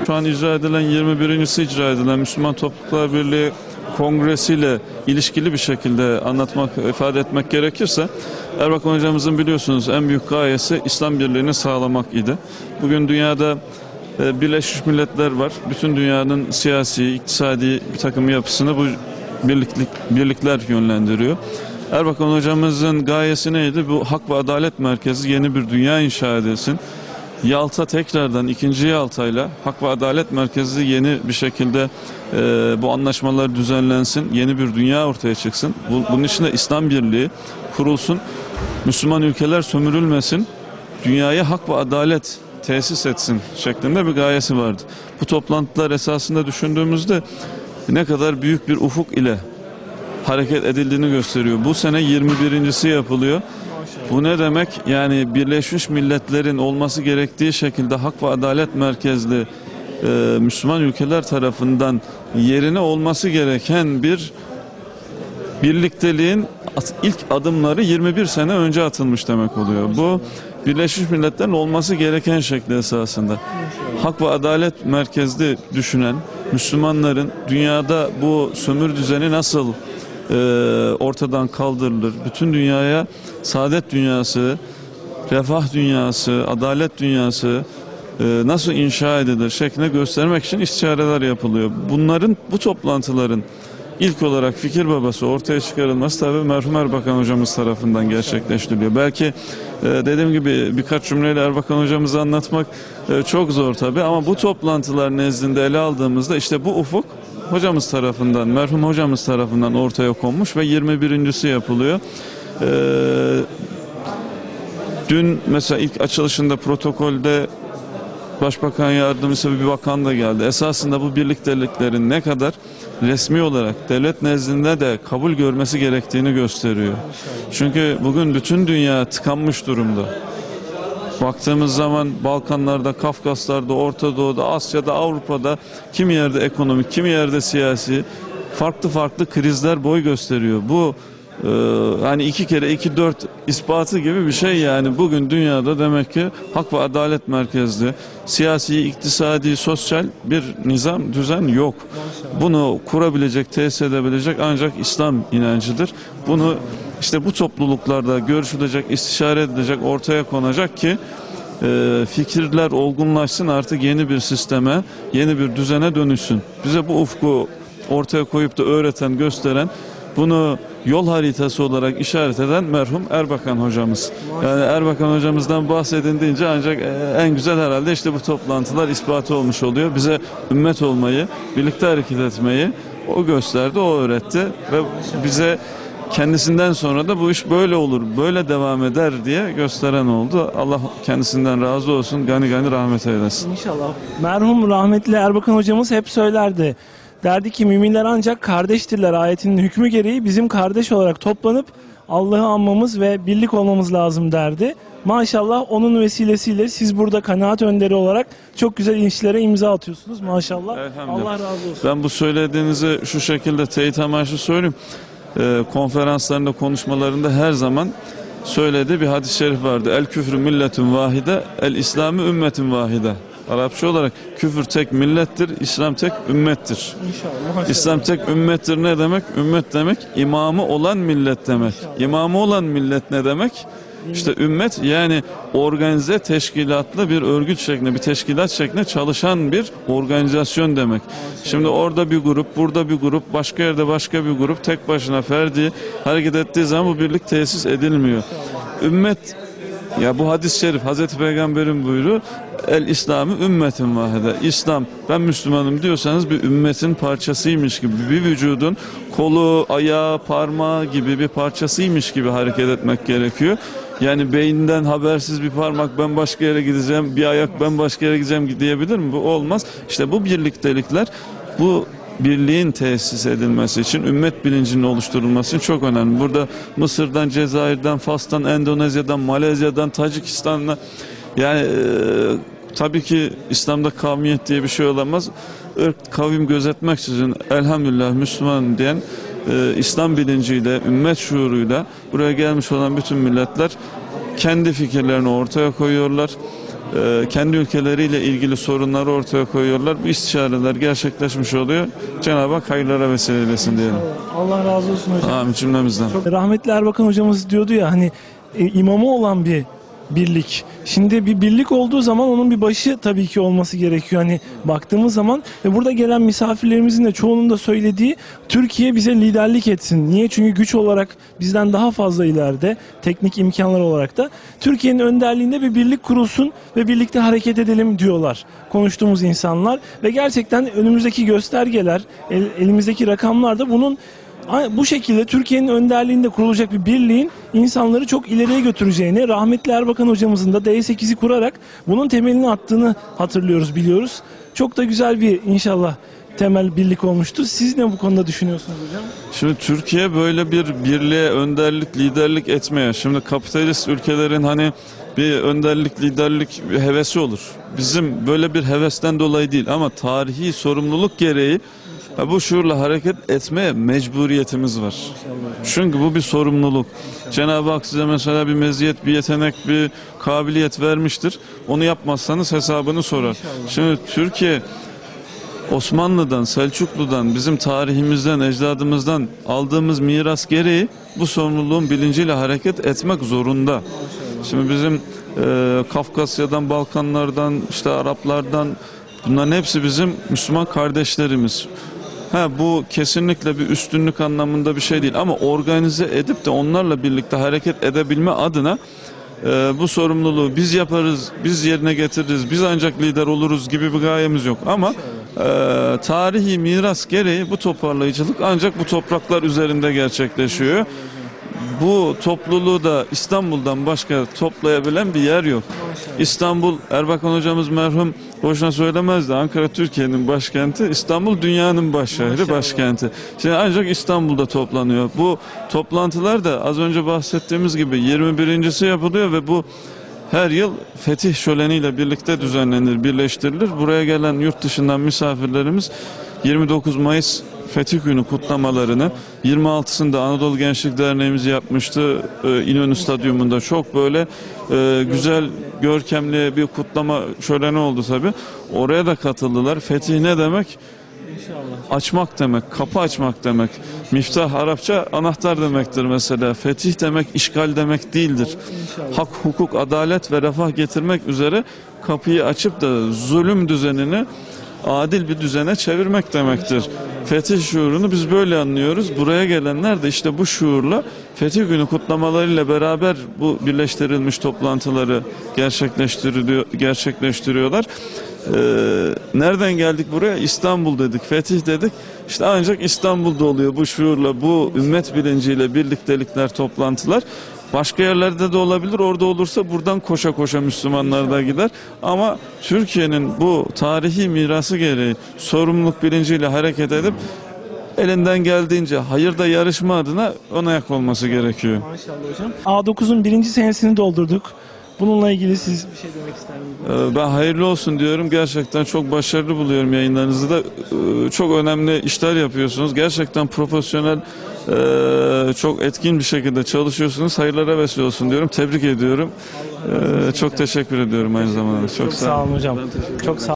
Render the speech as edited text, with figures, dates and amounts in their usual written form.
şu an icra edilen 21.si icra edilen Müslüman Topluluklar Birliği kongresiyle ilişkili bir şekilde anlatmak, ifade etmek gerekirse, Erbakan hocamızın biliyorsunuz en büyük gayesi İslam birliğini sağlamak idi. Bugün dünyada Birleşmiş Milletler var. Bütün dünyanın siyasi, iktisadi bir takım yapısını bu birlikler yönlendiriyor. Erbakan hocamızın gayesi neydi? Bu Hak ve Adalet Merkezi yeni bir dünya inşa edilsin. Yalta tekrardan ikinci Yalta'yla Hak ve Adalet Merkezi yeni bir şekilde bu anlaşmalar düzenlensin. Yeni bir dünya ortaya çıksın. Bunun içinde İslam Birliği kurulsun. Müslüman ülkeler sömürülmesin. Dünyaya hak ve adalet tesis etsin şeklinde bir gayesi vardı. Bu toplantılar esasında düşündüğümüzde ne kadar büyük bir ufuk ile hareket edildiğini gösteriyor. Bu sene 21.si yapılıyor. Bu ne demek? Yani Birleşmiş Milletler'in olması gerektiği şekilde hak ve adalet merkezli Müslüman ülkeler tarafından yerine olması gereken bir birlikteliğin ilk adımları 21 sene önce atılmış demek oluyor. Bu Birleşmiş Milletler'in olması gereken şekli esasında. Hak ve adalet merkezli düşünen Müslümanların dünyada bu sömür düzeni nasıl ortadan kaldırılır, bütün dünyaya saadet dünyası, refah dünyası, adalet dünyası nasıl inşa edilir şeklinde göstermek için istişareler yapılıyor. Bu toplantıların ilk olarak fikir babası ortaya çıkarılması tabii merhum Erbakan hocamız tarafından gerçekleştiriliyor. Belki dediğim gibi birkaç cümleyle Erbakan hocamızı anlatmak çok zor tabii, ama bu toplantılar nezdinde ele aldığımızda işte bu ufuk hocamız tarafından, merhum hocamız tarafından ortaya konmuş ve 21.si yapılıyor. Dün mesela ilk açılışında protokolde Başbakan Yardımcısı bir bakan da geldi. Esasında bu birlikteliklerin ne kadar resmi olarak devlet nezdinde de kabul görmesi gerektiğini gösteriyor. Çünkü bugün bütün dünya tıkanmış durumda. Baktığımız zaman Balkanlarda, Kafkaslar'da, Orta Doğu'da, Asya'da, Avrupa'da kimi yerde ekonomik, kimi yerde siyasi farklı krizler boy gösteriyor. Bu hani 2 kere 2 4 ispatı gibi bir şey yani. Bugün dünyada demek ki hak ve adalet merkezli, siyasi, iktisadi, sosyal bir nizam, düzen yok. Bunu kurabilecek, tesis edebilecek ancak İslam inancıdır. Bunu işte bu topluluklarda görüşülecek, istişare edilecek, ortaya konacak ki fikirler olgunlaşsın, artık yeni bir sisteme, yeni bir düzene dönüşsün. Bize bu ufku ortaya koyup da öğreten, gösteren, bunu yol haritası olarak işaret eden merhum Erbakan hocamız. Yani Erbakan hocamızdan bahsedildiğince ancak en güzel herhalde işte bu toplantılar ispatı olmuş oluyor. Bize ümmet olmayı, birlikte hareket etmeyi o gösterdi, o öğretti ve bize kendisinden sonra da bu iş böyle olur, böyle devam eder diye gösteren oldu. Allah kendisinden razı olsun, gani gani rahmet eylesin. İnşallah. Merhum rahmetli Erbakan hocamız hep söylerdi. Derdi ki müminler ancak kardeştirler ayetinin hükmü gereği bizim kardeş olarak toplanıp Allah'ı anmamız ve birlik olmamız lazım derdi. Maşallah onun vesilesiyle siz burada kanaat önderi olarak çok güzel ilişkilere imza atıyorsunuz maşallah. Allah razı olsun. Ben bu söylediğinizi şu şekilde teyit amaçlı söyleyeyim. Konferanslarında, konuşmalarında her zaman söylediği bir hadis-i şerif vardı. El küfrü milletun vahide, el İslamı ümmetun vahide. Arapça olarak küfür tek millettir, İslam tek ümmettir. İnşallah. İslam tek ümmettir ne demek? Ümmet demek imamı olan millet demek. İmamı olan millet ne demek? İşte ümmet yani organize, teşkilatlı bir örgüt şeklinde, bir teşkilat şeklinde çalışan bir organizasyon demek. Şimdi orada bir grup, burada bir grup, başka yerde başka bir grup tek başına ferdi hareket ettiği zaman bu birlik tesis edilmiyor. Ümmet, ya bu hadis-i şerif Hazreti Peygamber'in buyruğu el İslam'ı ümmetin vahide. İslam, ben Müslümanım diyorsanız bir ümmetin parçasıymış gibi, bir vücudun kolu, ayağı, parmağı gibi bir parçasıymış gibi hareket etmek gerekiyor. Yani beyinden habersiz bir parmak ben başka yere gideceğim, bir ayak ben başka yere gideceğim diyebilir mi? Bu olmaz. İşte bu birliktelikler, bu birliğin tesis edilmesi için, ümmet bilincinin oluşturulması için çok önemli. Burada Mısır'dan, Cezayir'den, Fas'tan, Endonezya'dan, Malezya'dan, Tacikistan'dan, yani tabii ki İslam'da kavmiyet diye bir şey olamaz. Irk, kavim gözetmeksizin elhamdülillah Müslüman diyen İslam bilinciyle, ümmet şuuruyla buraya gelmiş olan bütün milletler kendi fikirlerini ortaya koyuyorlar. kendi ülkeleriyle ilgili sorunları ortaya koyuyorlar. Bu istişareler gerçekleşmiş oluyor. Cenab-ı Hak hayırlara vesile eylesin diyelim. Allah razı olsun hocam. Amin cümlemizden. Rahmetli Erbakan hocamız diyordu ya hani imamı olan bir birlik. Şimdi bir birlik olduğu zaman onun bir başı tabii ki olması gerekiyor. Hani baktığımız zaman ve burada gelen misafirlerimizin de çoğunun da söylediği Türkiye bize liderlik etsin. Niye? Çünkü güç olarak bizden daha fazla ileride, teknik imkanlar olarak da Türkiye'nin önderliğinde bir birlik kurulsun ve birlikte hareket edelim diyorlar konuştuğumuz insanlar ve gerçekten önümüzdeki göstergeler, elimizdeki rakamlar da bunun bu şekilde Türkiye'nin önderliğinde kurulacak bir birliğin insanları çok ileriye götüreceğini, rahmetli Erbakan hocamızın da D8'i kurarak bunun temelini attığını hatırlıyoruz, biliyoruz. Çok da güzel bir inşallah temel birlik olmuştur. Siz ne bu konuda düşünüyorsunuz hocam? Şimdi Türkiye böyle bir birliğe önderlik, liderlik etmeye. Şimdi kapitalist ülkelerin hani bir önderlik, liderlik bir hevesi olur. Bizim böyle bir hevesten dolayı değil ama tarihi sorumluluk gereği bu şuurla hareket etmeye mecburiyetimiz var. Çünkü bu bir sorumluluk. Cenab-ı Hak size mesela bir meziyet, bir yetenek, bir kabiliyet vermiştir. Onu yapmazsanız hesabını sorar. Şimdi Türkiye Osmanlı'dan, Selçuklu'dan, bizim tarihimizden, ecdadımızdan aldığımız miras gereği bu sorumluluğun bilinciyle hareket etmek zorunda. Şimdi bizim Kafkasya'dan, Balkanlardan, işte Araplardan bunların hepsi bizim Müslüman kardeşlerimiz. Bu kesinlikle bir üstünlük anlamında bir şey değil ama organize edip de onlarla birlikte hareket edebilme adına bu sorumluluğu biz yaparız, biz yerine getiririz, biz ancak lider oluruz gibi bir gayemiz yok ama tarihi miras gereği bu toparlayıcılık ancak bu topraklar üzerinde gerçekleşiyor. Bu topluluğu da İstanbul'dan başka toplayabilen bir yer yok. İstanbul, Erbakan hocamız merhum boşuna söylemezdi. Ankara Türkiye'nin başkenti, İstanbul dünyanın başşehri, başkenti. Şimdi ancak İstanbul'da toplanıyor. Bu toplantılar da az önce bahsettiğimiz gibi 21.si yapılıyor ve bu her yıl Fetih Şöleni'yle birlikte düzenlenir, birleştirilir. Buraya gelen yurt dışından misafirlerimiz 29 Mayıs Fetih Günü kutlamalarını 26'sında Anadolu Gençlik Derneğimiz yapmıştı İnönü Stadyumunda. Çok böyle güzel, görkemli bir kutlama şöleni oldu tabii. Oraya da katıldılar. Fetih ne demek? Açmak demek, kapı açmak demek. Miftah Arapça anahtar demektir mesela. Fetih demek işgal demek değildir. Hak, hukuk, adalet ve refah getirmek üzere kapıyı açıp da zulüm düzenini adil bir düzene çevirmek demektir. Fetih şuurunu biz böyle anlıyoruz. Buraya gelenler de işte bu şuurla Fetih Günü kutlamalarıyla beraber bu birleştirilmiş toplantıları gerçekleştiriyorlar. Nereden geldik buraya? İstanbul dedik, Fetih dedik. İşte ancak İstanbul'da oluyor bu şuurla, bu ümmet bilinciyle birliktelikler, toplantılar. Başka yerlerde de olabilir. Orada olursa buradan koşa koşa Müslümanlar da gider. Ama Türkiye'nin bu tarihi mirası gereği sorumluluk bilinciyle hareket edip elinden geldiğince hayırda yarışma adına ön ayak olması gerekiyor. Maşallah hocam. A9'un 1. senesini doldurduk. Bununla ilgili siz bir şey demek ister misiniz? Ben hayırlı olsun diyorum. Gerçekten çok başarılı buluyorum yayınlarınızı da. Çok önemli işler yapıyorsunuz. Gerçekten profesyonel, çok etkin bir şekilde çalışıyorsunuz. Hayırlara vesile olsun diyorum. Tebrik ediyorum. Çok teşekkür ediyorum aynı zamanda. Çok sağ olun hocam. Çok sağ